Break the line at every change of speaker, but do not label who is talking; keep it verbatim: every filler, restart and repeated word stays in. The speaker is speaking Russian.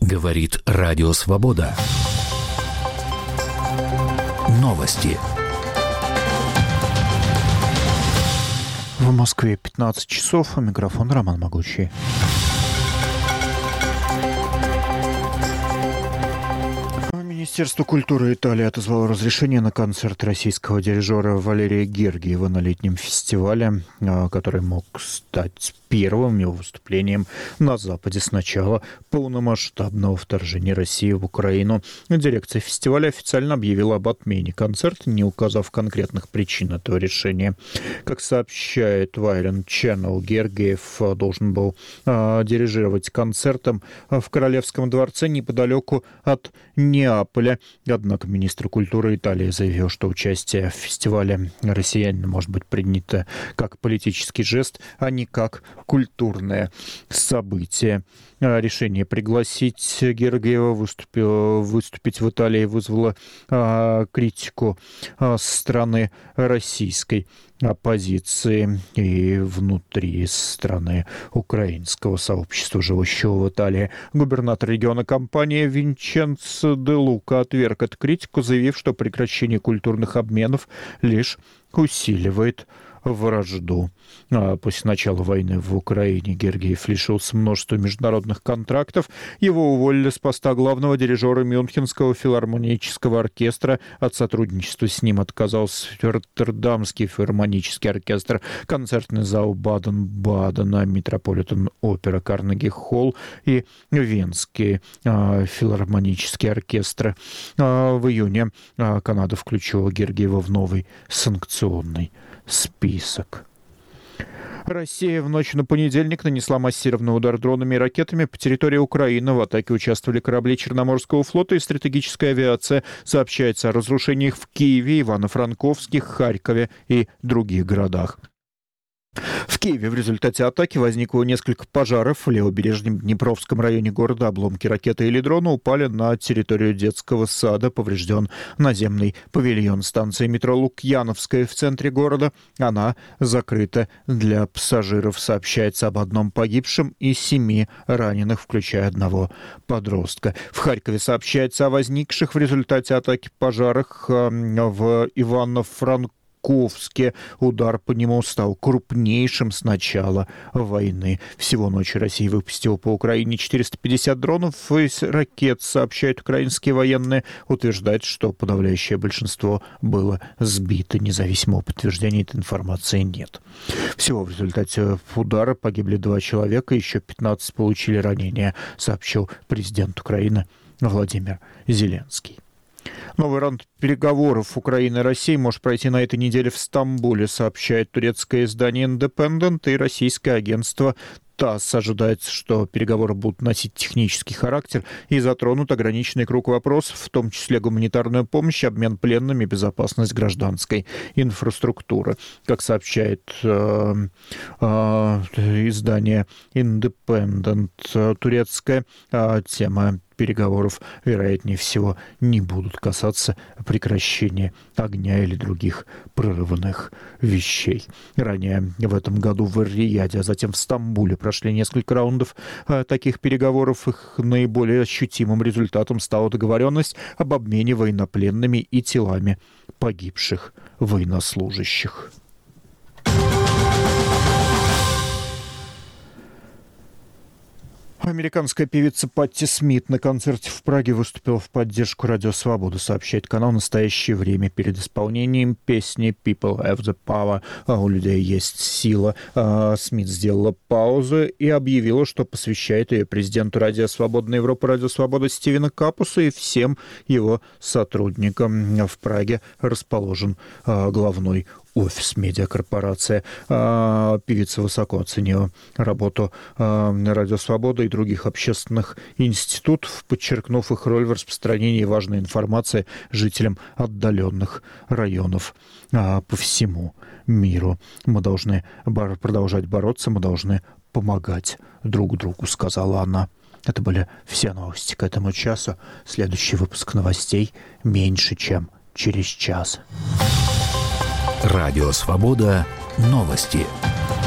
Говорит Радио Свобода. Новости.
В Москве пятнадцать часов. Микрофон Роман Могучий. Министерство культуры Италии отозвало разрешение на концерт российского дирижера Валерия Гергиева на летнем фестивале, который мог стать первым его выступлением на Западе с начала полномасштабного вторжения России в Украину. Дирекция фестиваля официально объявила об отмене концерта, не указав конкретных причин этого решения. Как сообщает Violent Channel, Гергиев должен был а, дирижировать концертом в Королевском дворце неподалеку от Неаполя. Однако министр культуры Италии заявил, что участие в фестивале россиянина может быть принято как политический жест, а не как культурное событие. Решение пригласить Гергиева выступил, выступить в Италии вызвало а, критику а, со стороны российской оппозиции и внутри страны украинского сообщества, живущего в Италии. Губернатор региона Кампания Винченцо де Лука отверг эту критику, заявив, что прекращение культурных обменов лишь усиливает вражду. После начала войны в Украине Гергиев лишился множества международных контрактов. Его уволили с поста главного дирижера Мюнхенского филармонического оркестра. От сотрудничества с ним отказался Роттердамский филармонический оркестр, концертный зал Баден-Бадена, Метрополитен Опера, Карнеги-Холл и Венский э, филармонический оркестр. Э, в июне э, Канада включила Гергиева в новый санкционный список. Россия в ночь на понедельник нанесла массированный удар дронами и ракетами по территории Украины. В атаке участвовали корабли Черноморского флота и стратегическая авиация. Сообщается о разрушениях в Киеве, Ивано-Франковске, Харькове и других городах. В Киеве в результате атаки возникло несколько пожаров. В левобережном Днепровском районе города обломки ракеты или дрона упали на территорию детского сада. Поврежден наземный павильон станции метро Лукьяновская в центре города. Она закрыта для пассажиров. Сообщается об одном погибшем и семи раненых, включая одного подростка. В Харькове сообщается о возникших в результате атаки пожарах в Ивано-Франковске. Ковске. Удар по нему стал крупнейшим с начала войны. Всего ночью Россия выпустила по Украине четыреста пятьдесят дронов из ракет, сообщают украинские военные. Утверждают, что подавляющее большинство было сбито. Независимого подтверждения этой информации нет. Всего в результате удара погибли два человека, еще пятнадцать получили ранения, сообщил президент Украины Владимир Зеленский. Новый раунд переговоров Украины и России может пройти на этой неделе в Стамбуле, сообщает турецкое издание «Индепендент» и российское агентство ТАСС. Ожидается, что переговоры будут носить технический характер и затронут ограниченный круг вопросов, в том числе гуманитарную помощь, обмен пленными, безопасность гражданской инфраструктуры. Как сообщает э, э, издание «Индепендент», турецкая э, тема переговоров, вероятнее всего, не будут касаться прекращения огня или других прерыванных вещей. Ранее в этом году в Эр-Рияде, а затем в Стамбуле прошли несколько раундов таких переговоров. Их наиболее ощутимым результатом стала договоренность об обмене военнопленными и телами погибших военнослужащих. Американская певица Патти Смит на концерте в Праге выступила в поддержку Радио Свобода, сообщает канал «Настоящее время». Перед исполнением песни «People have the power», «У людей есть сила», Смит сделала паузу и объявила, что посвящает ее президенту Радио Свобода Европы, Радио Свобода Стивену Капусу и всем его сотрудникам. В Праге расположен главной офис медиакорпорации. Певица высоко оценила работу Радио Свобода и других общественных институтов, подчеркнув их роль в распространении важной информации жителям отдаленных районов по всему миру. Мы должны продолжать бороться, мы должны помогать друг другу, сказала она. Это были все новости к этому часу. Следующий выпуск новостей меньше, чем через час.
Радио Свобода. Новости.